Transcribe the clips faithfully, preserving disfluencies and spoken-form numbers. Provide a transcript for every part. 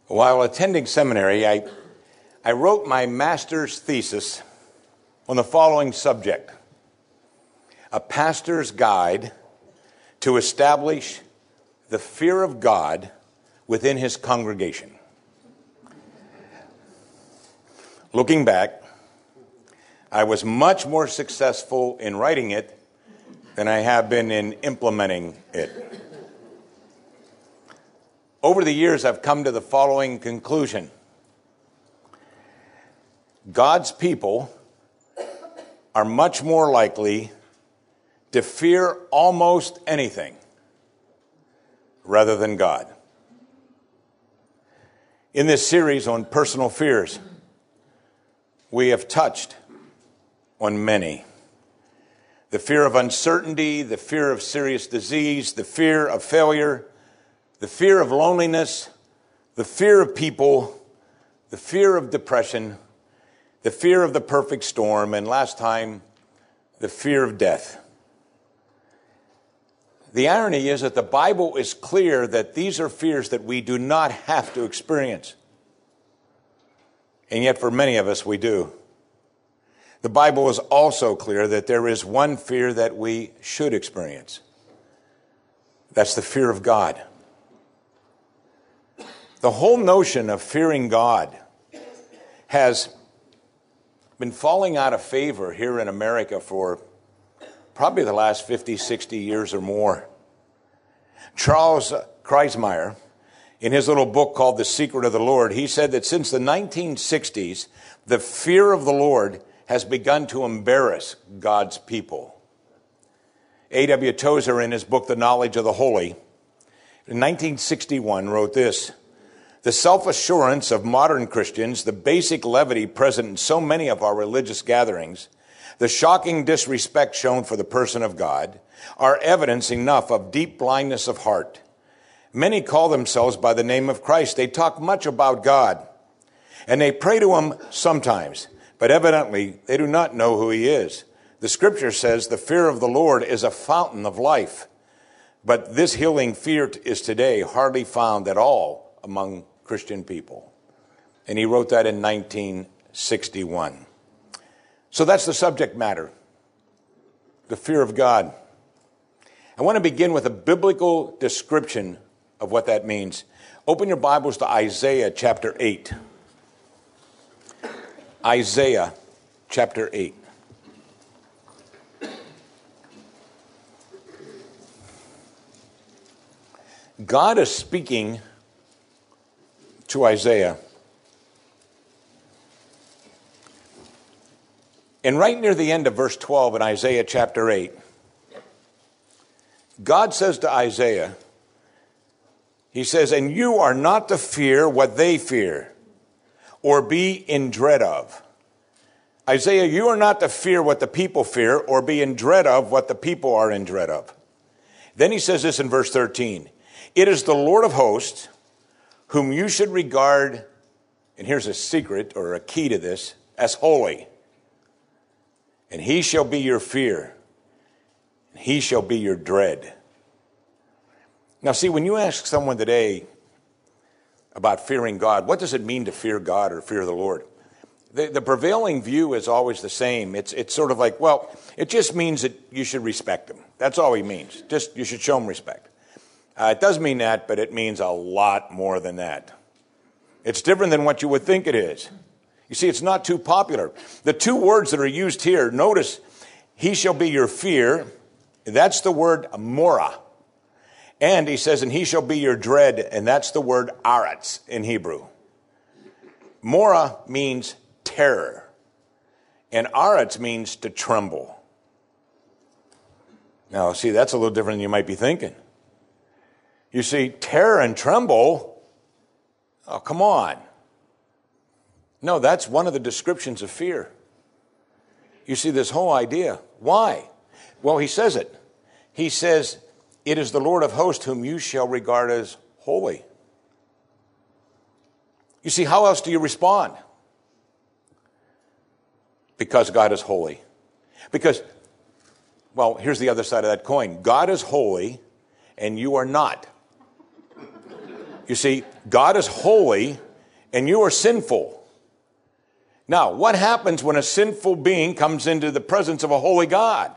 While attending seminary, I, I wrote my master's thesis on the following subject: a pastor's guide to establish the fear of God within his congregation. Looking back, I was much more successful in writing it than I have been in implementing it. Over the years, I've come to the following conclusion: God's people are much more likely to fear almost anything rather than God. In this series on personal fears, we have touched on many. The fear of uncertainty, the fear of serious disease, the fear of failure, the fear of loneliness, the fear of people, the fear of depression, the fear of the perfect storm, and last time, the fear of death. The irony is that the Bible is clear that these are fears that we do not have to experience. And yet for many of us, we do. The Bible is also clear that there is one fear that we should experience. That's the fear of God. The whole notion of fearing God has been falling out of favor here in America for probably the last fifty, sixty years or more. Charles Kreismeyer, in his little book called The Secret of the Lord, he said that since the nineteen sixties, the fear of the Lord has begun to embarrass God's people. A W Tozer, in his book The Knowledge of the Holy, in nineteen sixty-one wrote this: "The self-assurance of modern Christians, the basic levity present in so many of our religious gatherings, the shocking disrespect shown for the person of God, are evidence enough of deep blindness of heart. Many call themselves by the name of Christ. They talk much about God, and they pray to him sometimes, but evidently they do not know who he is. The scripture says the fear of the Lord is a fountain of life, but this healing fear is today hardly found at all among Christian people." And he wrote that in nineteen sixty-one. So that's the subject matter, the fear of God. I want to begin with a biblical description of what that means. Open your Bibles to Isaiah chapter eight. Isaiah chapter eight. God is speaking to Isaiah. And right near the end of verse twelve in Isaiah chapter eight, God says to Isaiah, he says, "And you are not to fear what they fear, or be in dread of." Isaiah, you are not to fear what the people fear, or be in dread of what the people are in dread of. Then he says this in verse thirteen, "It is the Lord of hosts, whom you should regard," and here's a secret or a key to this, "as holy. And he shall be your fear, and he shall be your dread." Now see, when you ask someone today about fearing God, what does it mean to fear God or fear the Lord? The, the prevailing view is always the same. It's, it's sort of like, well, it just means that you should respect him. That's all he means. Just, you should show him respect. Uh, it does mean that, but it means a lot more than that. It's different than what you would think it is. You see, it's not too popular. The two words that are used here, notice, he shall be your fear. That's the word mora. And he says, and he shall be your dread. And that's the word aretz in Hebrew. Mora means terror. And aretz means to tremble. Now, see, that's a little different than you might be thinking. You see, terror and tremble, oh, come on. No, that's one of the descriptions of fear. You see, this whole idea. Why? Well, he says it. He says, "It is the Lord of hosts whom you shall regard as holy." You see, how else do you respond? Because God is holy. Because, well, here's the other side of that coin. God is holy, and you are not. You see, God is holy and you are sinful. Now, what happens when a sinful being comes into the presence of a holy God?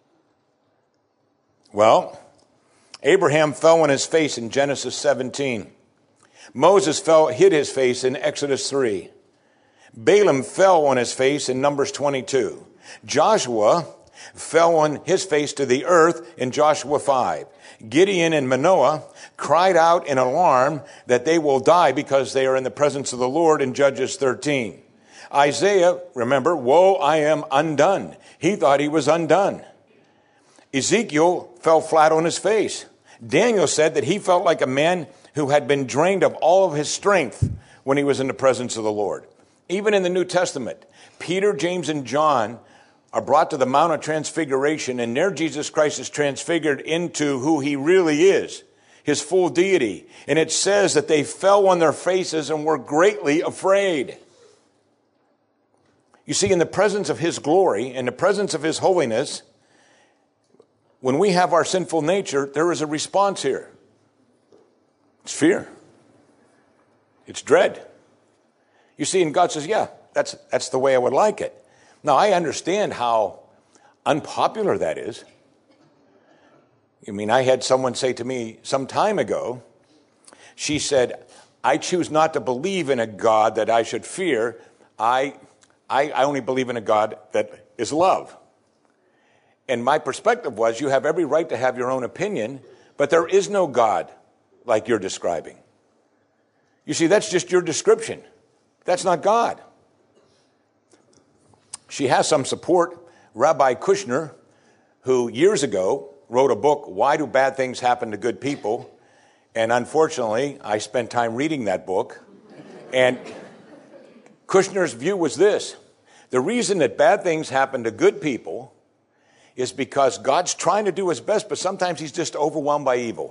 Well, Abraham fell on his face in Genesis seventeen. Moses fell, hid his face in Exodus three. Balaam fell on his face in Numbers twenty-two. Joshua fell on his face to the earth in Joshua five. Gideon and Manoah cried out in alarm that they will die because they are in the presence of the Lord in Judges thirteen. Isaiah, remember, woe, I am undone. He thought he was undone. Ezekiel fell flat on his face. Daniel said that he felt like a man who had been drained of all of his strength when he was in the presence of the Lord. Even in the New Testament, Peter, James, and John are brought to the Mount of Transfiguration, and there Jesus Christ is transfigured into who he really is, his full deity. And it says that they fell on their faces and were greatly afraid. You see, in the presence of his glory, in the presence of his holiness, when we have our sinful nature, there is a response here. It's fear. It's dread. You see, and God says, yeah, that's, that's the way I would like it. Now, I understand how unpopular that is. I mean, I had someone say to me some time ago, she said, I choose not to believe in a God that I should fear. I, I, I only believe in a God that is love. And my perspective was, you have every right to have your own opinion, but there is no God like you're describing. You see, that's just your description. That's not God. She has some support. Rabbi Kushner, who years ago wrote a book, Why Do Bad Things Happen to Good People? And unfortunately, I spent time reading that book. And Kushner's view was this: the reason that bad things happen to good people is because God's trying to do his best, but sometimes he's just overwhelmed by evil.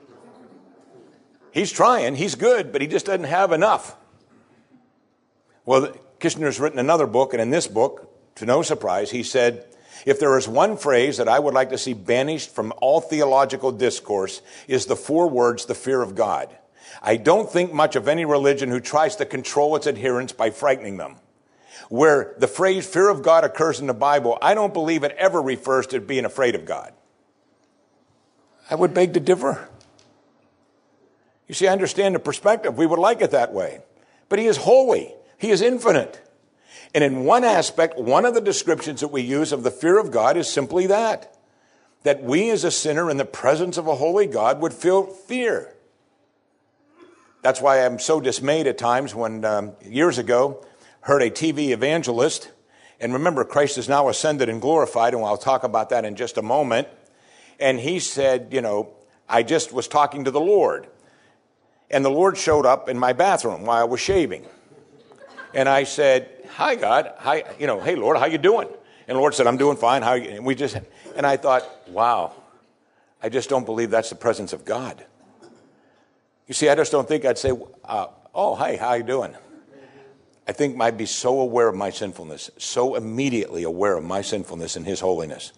He's trying, he's good, but he just doesn't have enough. Well, Kushner's written another book, and in this book, to no surprise, he said, if there is one phrase that I would like to see banished from all theological discourse, is the four words, the fear of God. I don't think much of any religion who tries to control its adherents by frightening them. Where the phrase fear of God occurs in the Bible, I don't believe it ever refers to being afraid of God. I would beg to differ. You see, I understand the perspective. We would like it that way. But he is holy. He is infinite. And in one aspect, one of the descriptions that we use of the fear of God is simply that. That we as a sinner in the presence of a holy God would feel fear. That's why I'm so dismayed at times when um, years ago heard a T V evangelist, and remember, Christ is now ascended and glorified, and I'll talk about that in just a moment. And he said, you know, I just was talking to the Lord, and the Lord showed up in my bathroom while I was shaving. And I said, hi, God. Hi, you know, hey, Lord, how you doing? And the Lord said, I'm doing fine. How are you? And we just, and I thought, wow, I just don't believe that's the presence of God. You see, I just don't think I'd say, uh, oh, hey, how you doing? I think I'd be so aware of my sinfulness, so immediately aware of my sinfulness and his holiness.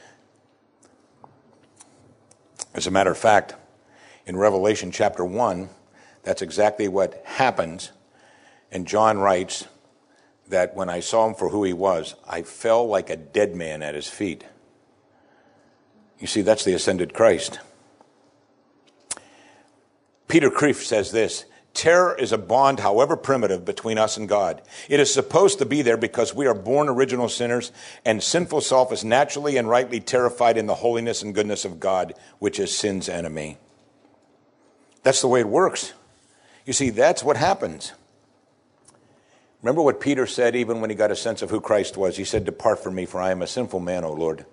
As a matter of fact, in Revelation chapter one, that's exactly what happens. And John writes that when I saw him for who he was, I fell like a dead man at his feet. You see, that's the ascended Christ. Peter Kreeft says this: terror is a bond, however primitive, between us and God. It is supposed to be there because we are born original sinners, and sinful self is naturally and rightly terrified in the holiness and goodness of God, which is sin's enemy. That's the way it works. You see, that's what happens. Remember what Peter said even when he got a sense of who Christ was. He said, depart from me, for I am a sinful man, O Lord.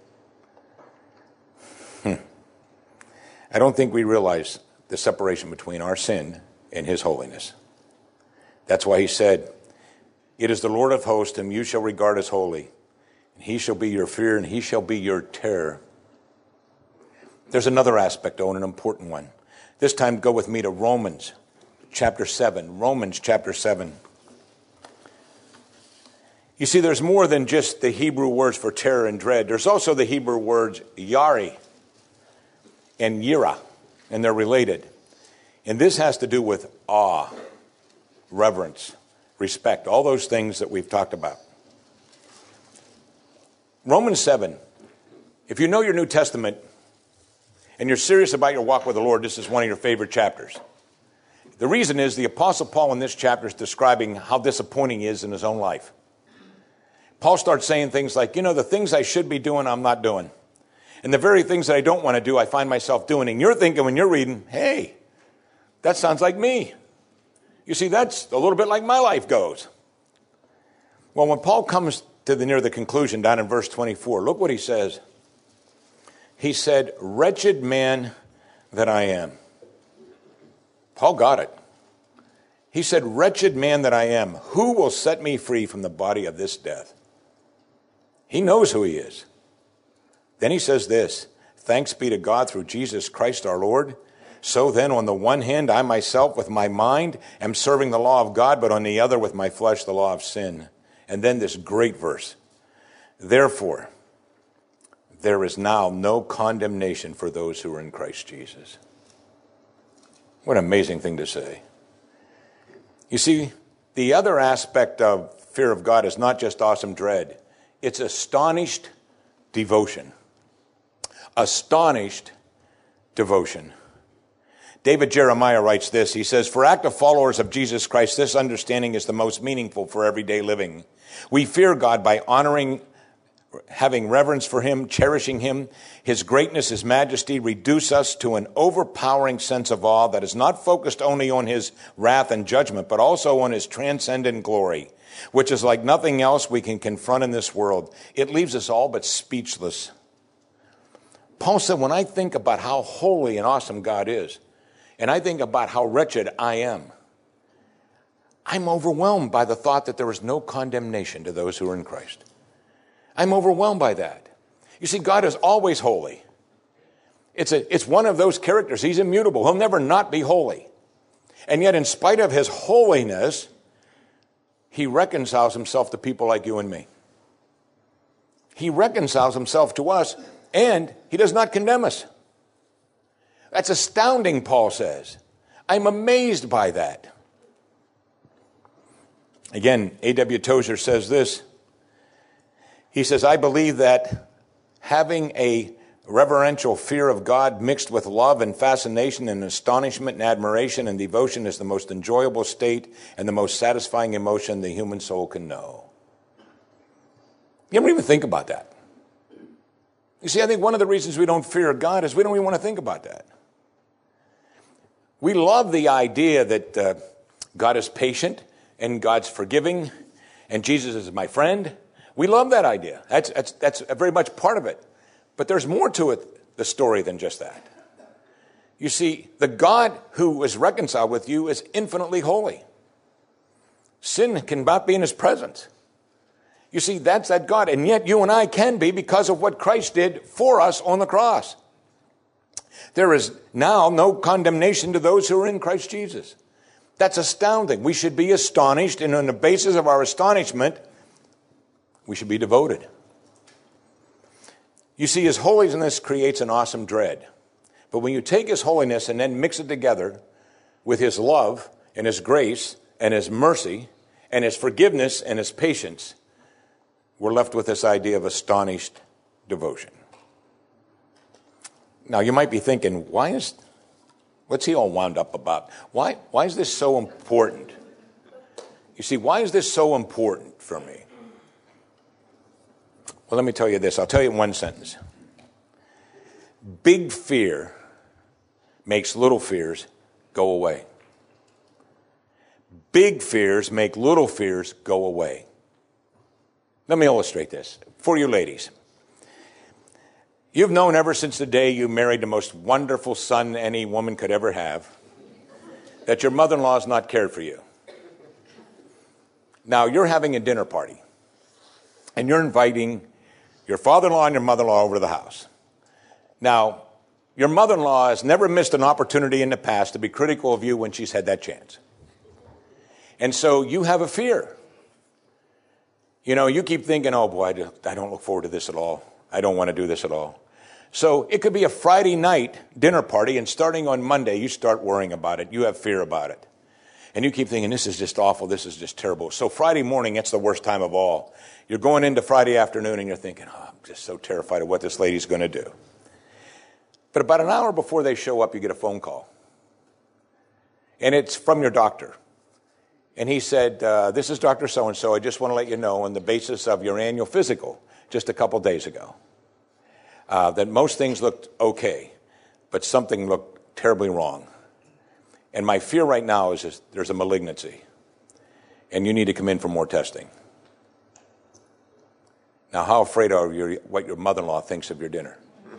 Hmm. I don't think we realize the separation between our sin and his holiness. That's why he said, it is the Lord of hosts, whom you shall regard as holy. And he shall be your fear, and he shall be your terror. There's another aspect, though, and an important one. This time, go with me to Romans chapter seven. Romans chapter seven. You see, there's more than just the Hebrew words for terror and dread. There's also the Hebrew words yari and yira, and they're related. And this has to do with awe, reverence, respect, all those things that we've talked about. Romans seven, if you know your New Testament and you're serious about your walk with the Lord, this is one of your favorite chapters. The reason is the Apostle Paul in this chapter is describing how disappointing he is in his own life. Paul starts saying things like, you know, the things I should be doing, I'm not doing. And the very things that I don't want to do, I find myself doing. And you're thinking when you're reading, hey, that sounds like me. You see, that's a little bit like my life goes. Well, when Paul comes to the near the conclusion down in verse twenty-four, look what he says. He said, wretched man that I am. Paul got it. He said, wretched man that I am, who will set me free from the body of this death? He knows who he is. Then he says this, thanks be to God through Jesus Christ our Lord. So then, on the one hand, I myself with my mind am serving the law of God, but on the other with my flesh, the law of sin. And then this great verse. Therefore, there is now no condemnation for those who are in Christ Jesus. What an amazing thing to say. You see, the other aspect of fear of God is not just awesome dread. It's astonished devotion. Astonished devotion. David Jeremiah writes this. He says, for active followers of Jesus Christ, this understanding is the most meaningful for everyday living. We fear God by honoring, having reverence for him, cherishing him. His greatness, his majesty reduce us to an overpowering sense of awe that is not focused only on his wrath and judgment, but also on his transcendent glory, which is like nothing else we can confront in this world. It leaves us all but speechless. Paul said, when I think about how holy and awesome God is, and I think about how wretched I am, I'm overwhelmed by the thought that there is no condemnation to those who are in Christ. I'm overwhelmed by that. You see, God is always holy. It's a, it's one of those characters. He's immutable. He'll never not be holy. And yet, in spite of his holiness, he reconciles himself to people like you and me. He reconciles himself to us, and he does not condemn us. That's astounding, Paul says. I'm amazed by that. Again, A W Tozer says this. He says, I believe that having a reverential fear of God mixed with love and fascination and astonishment and admiration and devotion is the most enjoyable state and the most satisfying emotion the human soul can know. You ever even think about that? You see, I think one of the reasons we don't fear God is we don't even want to think about that. We love the idea that uh, God is patient and God's forgiving and Jesus is my friend. We love that idea. That's, that's, that's very much part of it. But there's more to it, the story, than just that. You see, the God who is reconciled with you is infinitely holy. Sin cannot be in his presence. You see, that's that God. And yet you and I can be because of what Christ did for us on the cross. There is now no condemnation to those who are in Christ Jesus. That's astounding. We should be astonished, and on the basis of our astonishment, we should be devoted. You see, his holiness creates an awesome dread. But when you take his holiness and then mix it together with his love and his grace and his mercy and his forgiveness and his patience, we're left with this idea of astonished devotion. Now, you might be thinking, why is, what's he all wound up about? Why, why is this so important? You see, why is this so important for me? Well, let me tell you this. I'll tell you in one sentence. Big fear makes little fears go away. Big fears make little fears go away. Let me illustrate this for you ladies. You've known ever since the day you married the most wonderful son any woman could ever have that your mother-in-law has not cared for you. Now, you're having a dinner party, and you're inviting your father-in-law and your mother-in-law over to the house. Now, your mother-in-law has never missed an opportunity in the past to be critical of you when she's had that chance. And so you have a fear. You know, you keep thinking, oh boy, I don't look forward to this at all. I don't want to do this at all. So it could be a Friday night dinner party, and starting on Monday, you start worrying about it. You have fear about it. And you keep thinking, this is just awful. This is just terrible. So Friday morning, it's the worst time of all. You're going into Friday afternoon, and you're thinking, oh, I'm just so terrified of what this lady's going to do. But about an hour before they show up, you get a phone call. And it's from your doctor. And he said, uh, this is Doctor So-and-so. I just want to let you know on the basis of your annual physical just a couple days ago, uh, that most things looked okay, but something looked terribly wrong. And my fear right now is just there's a malignancy, and you need to come in for more testing. Now, how afraid are you what your mother-in-law thinks of your dinner?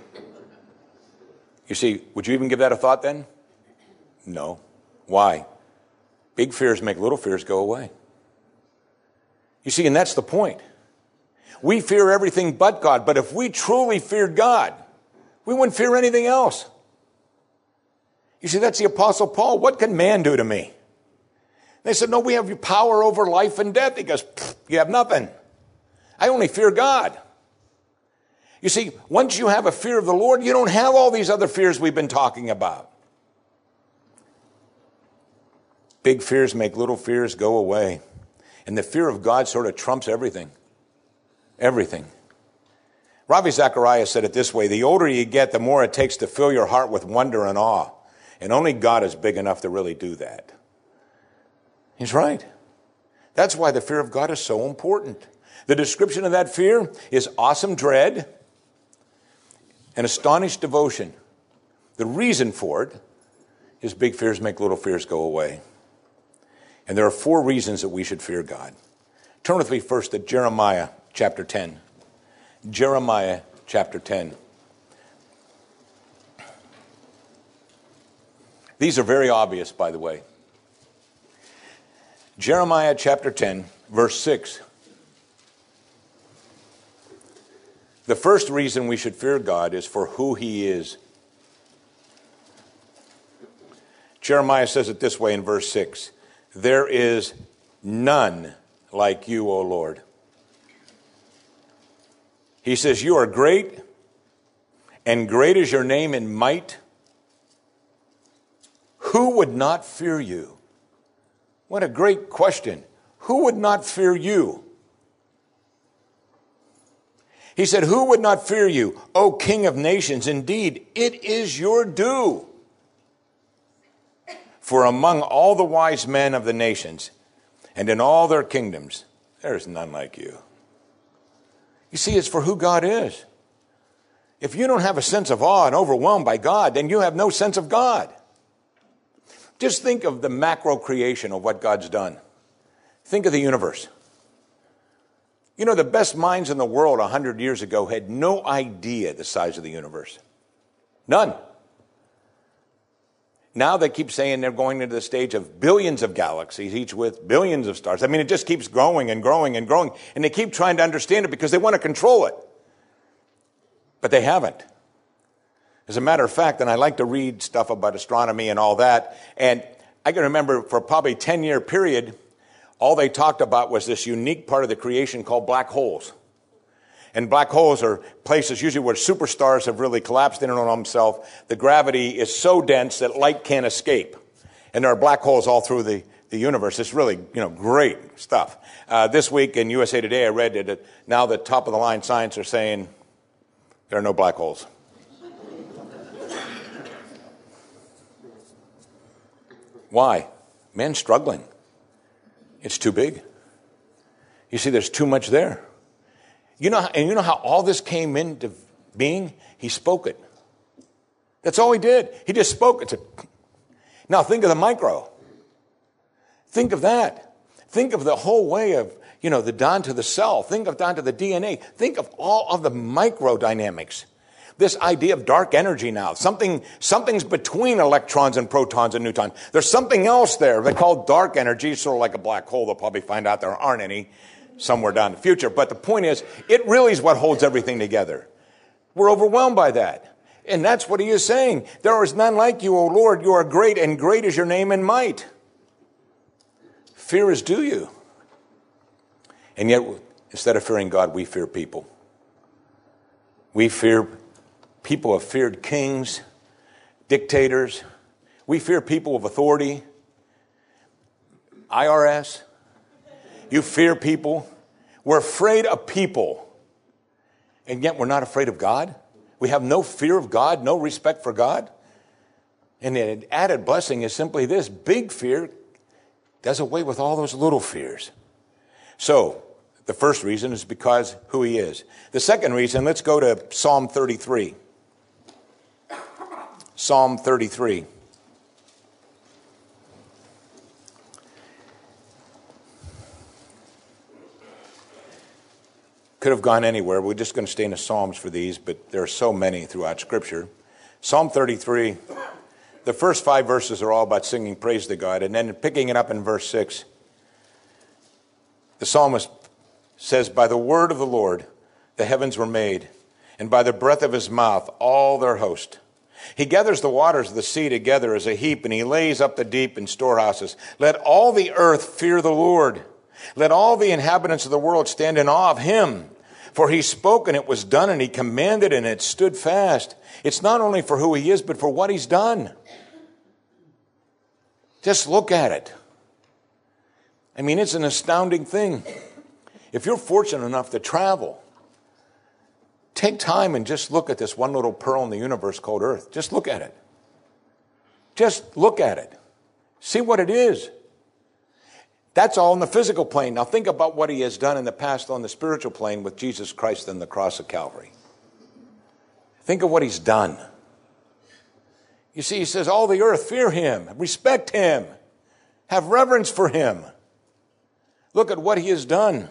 You see, would you even give that a thought then? No. Why? Big fears make little fears go away. You see, and that's the point. We fear everything but God, but if we truly feared God, we wouldn't fear anything else. You see, that's the Apostle Paul. What can man do to me? They said, no, we have power over life and death. He goes, you have nothing. I only fear God. You see, once you have a fear of the Lord, you don't have all these other fears we've been talking about. Big fears make little fears go away. And the fear of God sort of trumps everything. Everything. Ravi Zacharias said it this way, the older you get, the more it takes to fill your heart with wonder and awe. And only God is big enough to really do that. He's right. That's why the fear of God is so important. The description of that fear is awesome dread and astonished devotion. The reason for it is big fears make little fears go away. And there are four reasons that we should fear God. Turn with me first to Jeremiah chapter ten. Jeremiah chapter ten. These are very obvious, by the way. Jeremiah chapter ten, verse six. The first reason we should fear God is for who he is. Jeremiah says it this way in verse six. There is none like you, O Lord. He says, you are great, and great is your name in might. Who would not fear you? What a great question. Who would not fear you? He said, who would not fear you, O King of nations? Indeed, it is your due. For among all the wise men of the nations, and in all their kingdoms, there is none like you. You see, it's for who God is. If you don't have a sense of awe and overwhelmed by God, then you have no sense of God. Just think of the macro creation of what God's done. Think of the universe. You know, the best minds in the world a hundred years ago had no idea the size of the universe. None. Now they keep saying they're going into the stage of billions of galaxies, each with billions of stars. I mean, it just keeps growing and growing and growing. And they keep trying to understand it because they want to control it. But they haven't. As a matter of fact, and I like to read stuff about astronomy and all that, and I can remember for probably a ten-year period, all they talked about was this unique part of the creation called black holes. And black holes are places usually where superstars have really collapsed in on themselves. The gravity is so dense that light can't escape. And there are black holes all through the, the universe. It's really, you know, great stuff. Uh, this week in U S A Today, I read that now the top-of-the-line science are saying there are no black holes. Why? Man's struggling. It's too big. You see, there's too much there. You know, and you know how all this came into being? He spoke it. That's all he did. He just spoke it. Now think of the micro. Think of that. Think of the whole way of, you know, the down to the cell. Think of down to the D N A. Think of all of the micro dynamics. This idea of dark energy now. Something, something's between electrons and protons and neutrons. There's something else there they call dark energy, sort of like a black hole. They'll probably find out there aren't any somewhere down the future. But the point is, it really is what holds everything together. We're overwhelmed by that. And that's what he is saying. There is none like you, O Lord. You are great, and great is your name in might. Fear is due you. And yet, instead of fearing God, we fear people. We fear People have feared kings, dictators. We fear people of authority. I R S. You fear people. We're afraid of people. And yet we're not afraid of God. We have no fear of God, no respect for God. And the added blessing is simply this: big fear does away with all those little fears. So, the first reason is because who he is. The second reason, let's go to Psalm thirty-three. Psalm thirty-three. Could have gone anywhere. We're just going to stay in the Psalms for these, but there are so many throughout Scripture. Psalm thirty-three, the first five verses are all about singing praise to God. And then picking it up in verse six, the psalmist says, by the word of the Lord the heavens were made, and by the breath of his mouth all their host. He gathers the waters of the sea together as a heap, and he lays up the deep in storehouses. Let all the earth fear the Lord. Let all the inhabitants of the world stand in awe of him. For he spoke and it was done, and he commanded and it stood fast. It's not only for who he is, but for what he's done. Just look at it. I mean, it's an astounding thing. If you're fortunate enough to travel, take time and just look at this one little pearl in the universe called Earth. Just look at it. Just look at it. See what it is. That's all in the physical plane. Now think about what he has done in the past on the spiritual plane with Jesus Christ and the cross of Calvary. Think of what he's done. You see, he says, all the earth fear him, respect him, have reverence for him. Look at what he has done.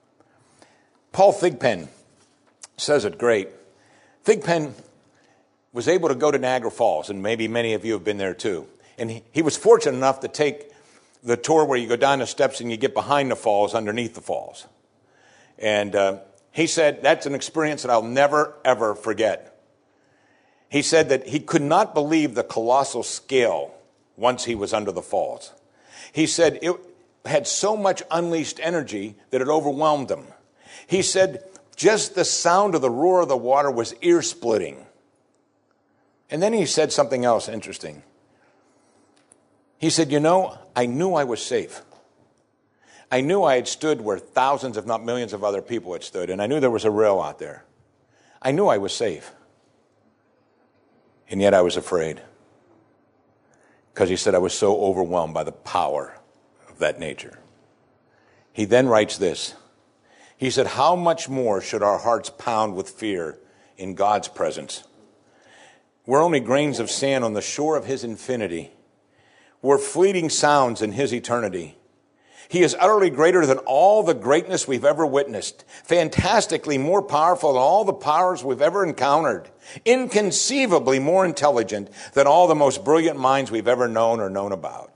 Paul Thigpen says it great. Thigpen was able to go to Niagara Falls, and maybe many of you have been there too. And he, he was fortunate enough to take the tour where you go down the steps and you get behind the falls, underneath the falls. And uh, he said, that's an experience that I'll never, ever forget. He said that he could not believe the colossal scale once he was under the falls. He said it had so much unleashed energy that it overwhelmed him. He said just the sound of the roar of the water was ear-splitting. And then he said something else interesting. He said, you know, I knew I was safe. I knew I had stood where thousands, if not millions of other people had stood, and I knew there was a rail out there. I knew I was safe. And yet I was afraid. Because he said I was so overwhelmed by the power of that nature. He then writes this. He said, how much more should our hearts pound with fear in God's presence? We're only grains of sand on the shore of his infinity. We're fleeting sounds in his eternity. He is utterly greater than all the greatness we've ever witnessed, fantastically more powerful than all the powers we've ever encountered, inconceivably more intelligent than all the most brilliant minds we've ever known or known about.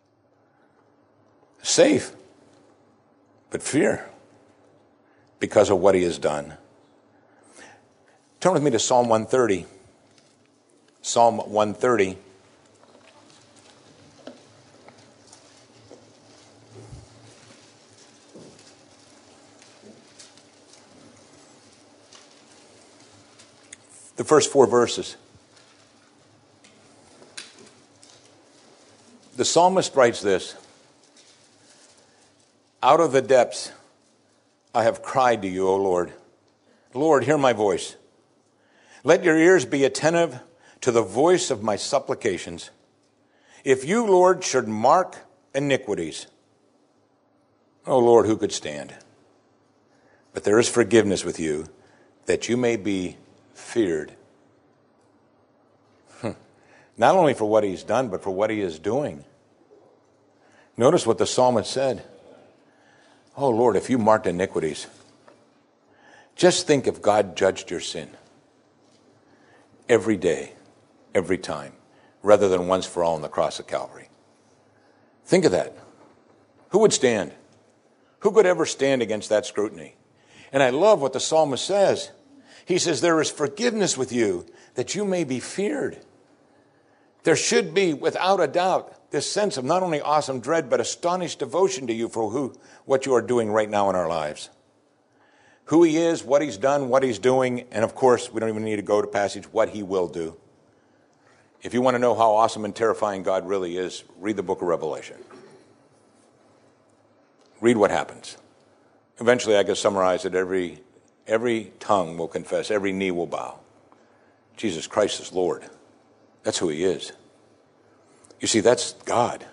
Safe, but fear because of what he has done. Turn with me to Psalm one thirty. Psalm one thirty. The first four verses. The psalmist writes this. Out of the depths I have cried to you, O Lord. Lord, hear my voice. Let your ears be attentive to the voice of my supplications. If you, Lord, should mark iniquities, O Lord, who could stand? But there is forgiveness with you, that you may be feared. Not only for what he's done, but for what he is doing. Notice what the psalmist said. Oh Lord, if you marked iniquities, just think if God judged your sin every day, every time, rather than once for all on the cross of Calvary. Think of that. Who would stand? Who could ever stand against that scrutiny? And I love what the psalmist says. He says, there is forgiveness with you, that you may be feared. There should be, without a doubt, this sense of not only awesome dread, but astonished devotion to you for who, what you are doing right now in our lives. Who he is, what he's done, what he's doing, and of course, we don't even need to go to passage, what he will do. If you want to know how awesome and terrifying God really is, read the book of Revelation. Read what happens. Eventually, I can summarize it. Every, every tongue will confess, every knee will bow. Jesus Christ is Lord. That's who he is. You see, that's God.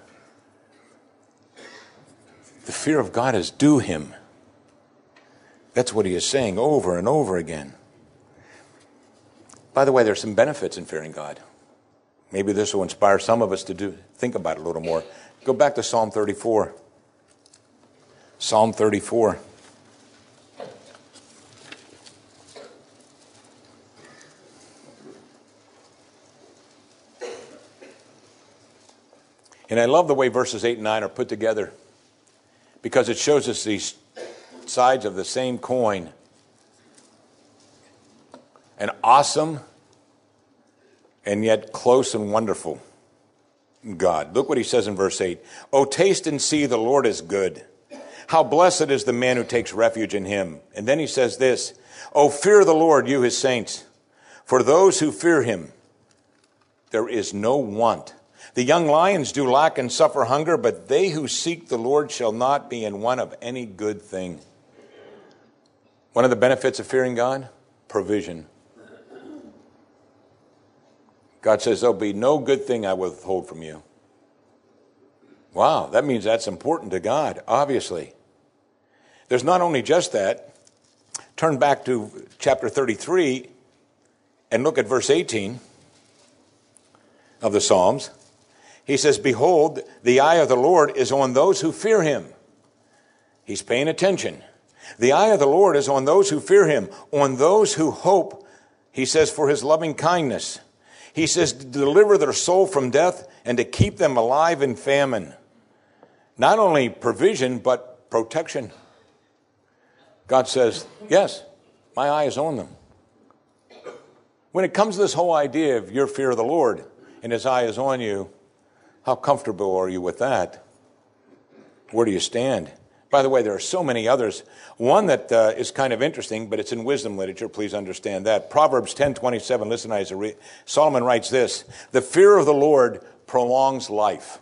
The fear of God is due him. That's what he is saying over and over again. By the way, there's some benefits in fearing God. Maybe this will inspire some of us to do think about it a little more. Go back to Psalm thirty-four. Psalm thirty-four. And I love the way verses eight and nine are put together, because it shows us these sides of the same coin. An awesome and yet close and wonderful God. Look what he says in verse eight. Oh, taste and see the Lord is good. How blessed is the man who takes refuge in him. And then he says this. Oh, fear the Lord, you his saints. For those who fear him, there is no want. The young lions do lack and suffer hunger, but they who seek the Lord shall not be in want of any good thing. One of the benefits of fearing God? Provision. God says, there'll be no good thing I withhold from you. Wow, that means that's important to God, obviously. There's not only just that. Turn back to chapter thirty-three and look at verse eighteen of the Psalms. He says, behold, the eye of the Lord is on those who fear him. He's paying attention. The eye of the Lord is on those who fear him, on those who hope, he says, for his loving kindness. He says to deliver their soul from death and to keep them alive in famine. Not only provision, but protection. God says, yes, my eye is on them. When it comes to this whole idea of your fear of the Lord and his eye is on you, how comfortable are you with that? Where do you stand? By the way, there are so many others. One that uh, is kind of interesting, but it's in wisdom literature. Please understand that. Proverbs ten twenty-seven. Listen, as I read. Solomon writes this: the fear of the Lord prolongs life.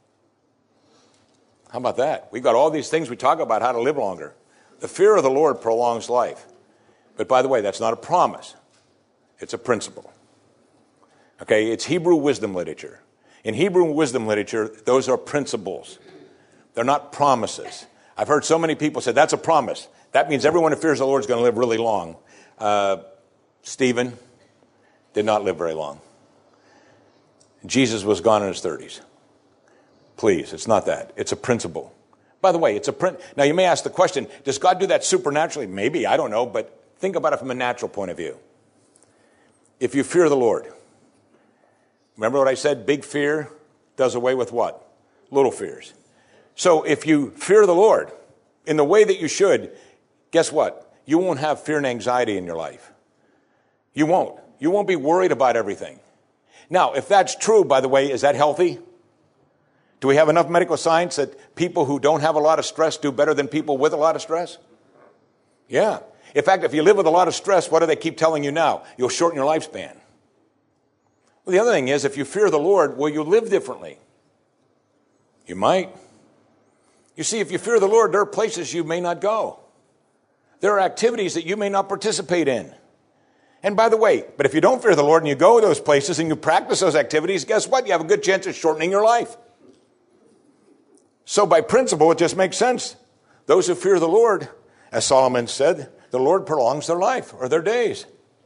How about that? We've got all these things we talk about how to live longer. The fear of the Lord prolongs life. But by the way, that's not a promise. It's a principle. Okay, it's Hebrew wisdom literature. In Hebrew wisdom literature, those are principles. They're not promises. I've heard so many people say, that's a promise. That means everyone who fears the Lord is going to live really long. Uh, Stephen did not live very long. Jesus was gone in his thirties. Please, it's not that. It's a principle. By the way, it's a print. Now, you may ask the question, does God do that supernaturally? Maybe, I don't know, but think about it from a natural point of view. If you fear the Lord, remember what I said? Big fear does away with what? Little fears. So if you fear the Lord in the way that you should, guess what? You won't have fear and anxiety in your life. You won't. You won't be worried about everything. Now, if that's true, by the way, is that healthy? Do we have enough medical science that people who don't have a lot of stress do better than people with a lot of stress? Yeah. In fact, if you live with a lot of stress, what do they keep telling you now? You'll shorten your lifespan. Well, the other thing is, if you fear the Lord, will you live differently? You might. You see, if you fear the Lord, there are places you may not go. There are activities that you may not participate in. And by the way, but if you don't fear the Lord and you go to those places and you practice those activities, guess what? You have a good chance of shortening your life. So by principle, it just makes sense. Those who fear the Lord, as Solomon said, the Lord prolongs their life or their days.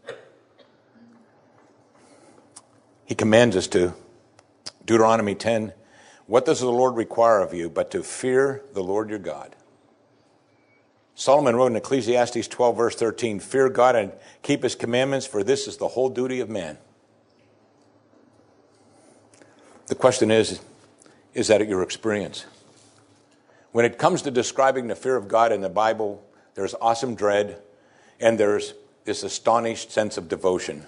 He commands us to. Deuteronomy ten, what does the Lord require of you but to fear the Lord your God? Solomon wrote in Ecclesiastes twelve, verse thirteen, fear God and keep his commandments, for this is the whole duty of man. The question is, is that your experience? When it comes to describing the fear of God in the Bible, there's awesome dread and there's this astonished sense of devotion.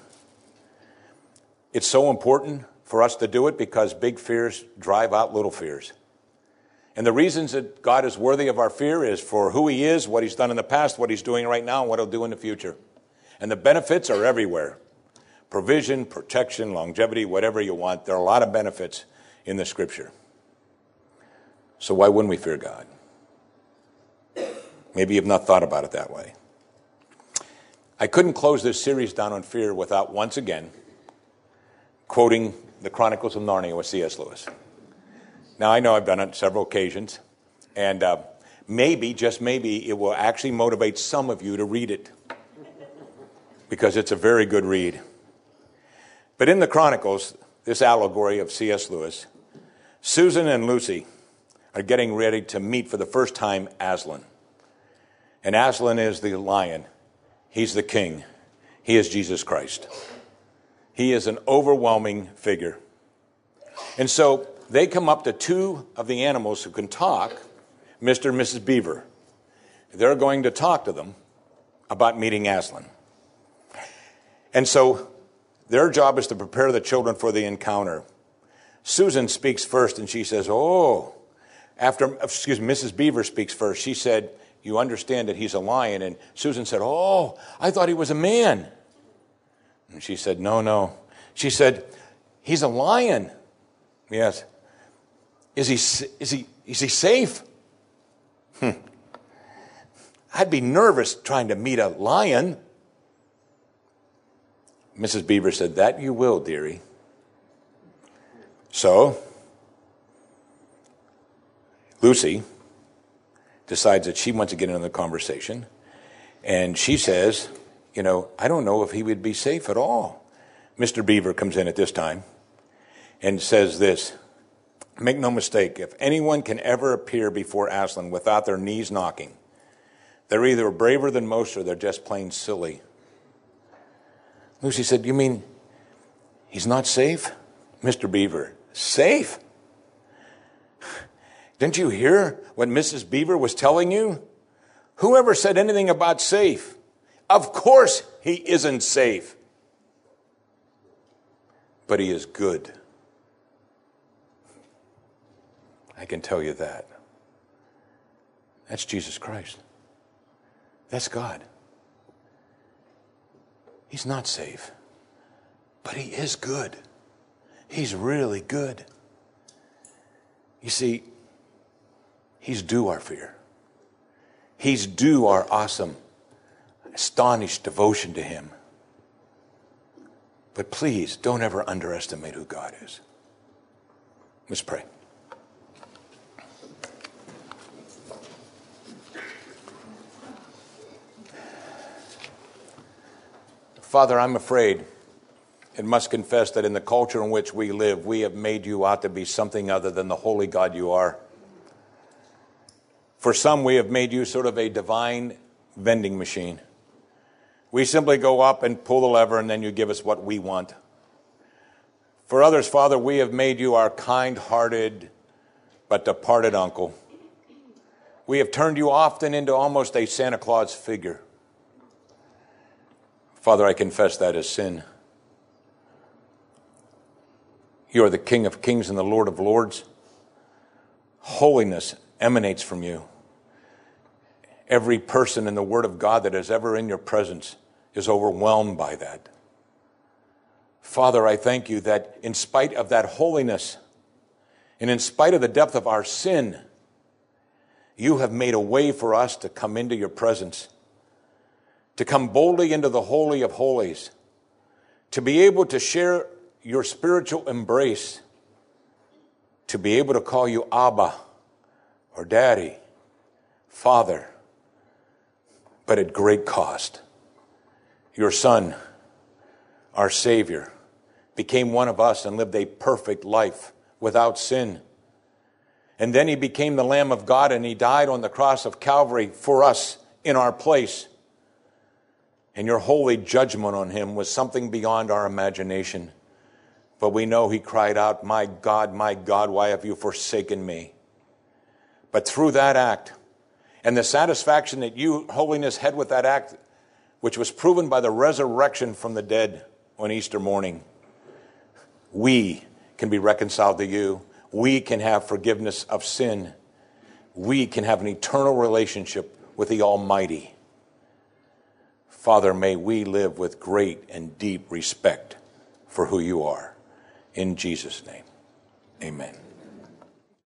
It's so important for us to do it because big fears drive out little fears. And the reasons that God is worthy of our fear is for who he is, what he's done in the past, what he's doing right now, and what he'll do in the future. And the benefits are everywhere. Provision, protection, longevity, whatever you want. There are a lot of benefits in the Scripture. So why wouldn't we fear God? Maybe you've not thought about it that way. I couldn't close this series down on fear without once again quoting the Chronicles of Narnia with C S Lewis. Now, I know I've done it on several occasions, and uh, maybe, just maybe, it will actually motivate some of you to read it, because it's a very good read. But in the Chronicles, this allegory of C S Lewis, Susan and Lucy are getting ready to meet for the first time Aslan. And Aslan is the lion. He's the king. He is Jesus Christ. He is an overwhelming figure. And so they come up to two of the animals who can talk, Mister and Missus Beaver. They're going to talk to them about meeting Aslan. And so their job is to prepare the children for the encounter. Susan speaks first, and she says, oh, after, excuse me, Missus Beaver speaks first. She said, you understand that he's a lion. And Susan said, oh, I thought he was a man. And she said, no, no. She said, he's a lion. Yes. Is he, is he, is he safe? Hmm. I'd be nervous trying to meet a lion. Missus Beaver said, that you will, dearie. So, Lucy decides that she wants to get into the conversation. And she says, you know, I don't know if he would be safe at all. Mister Beaver comes in at this time and says this, make no mistake, if anyone can ever appear before Aslan without their knees knocking, they're either braver than most or they're just plain silly. Lucy said, you mean he's not safe? Mister Beaver, safe? Didn't you hear what Missus Beaver was telling you? Whoever said anything about safe? Of course he isn't safe. But he is good. I can tell you that. That's Jesus Christ. That's God. He's not safe, but he is good. He's really good. You see, he's due our fear. He's due our awesome, astonished devotion to him. But please, don't ever underestimate who God is. Let's pray. Father, I'm afraid and must confess that in the culture in which we live, we have made you out to be something other than the holy God you are. For some, we have made you sort of a divine vending machine. We simply go up and pull the lever, and then you give us what we want. For others, Father, we have made you our kind-hearted but departed uncle. We have turned you often into almost a Santa Claus figure. Father, I confess that as sin. You are the King of Kings and the Lord of Lords. Holiness emanates from you. Every person in the Word of God that is ever in your presence is overwhelmed by that. Father, I thank you that in spite of that holiness and in spite of the depth of our sin, you have made a way for us to come into your presence, to come boldly into the Holy of Holies, to be able to share your spiritual embrace, to be able to call you Abba or Daddy, Father, but at great cost. Your Son, our Savior, became one of us and lived a perfect life without sin. And then he became the Lamb of God, and he died on the cross of Calvary for us in our place. And your holy judgment on him was something beyond our imagination. But we know he cried out, my God, my God, why have you forsaken me? But through that act, and the satisfaction that you, holiness, had with that act, which was proven by the resurrection from the dead on Easter morning, we can be reconciled to you. We can have forgiveness of sin. we can have an eternal relationship with the Almighty. Father, may we live with great and deep respect for who you are. In Jesus' name, amen.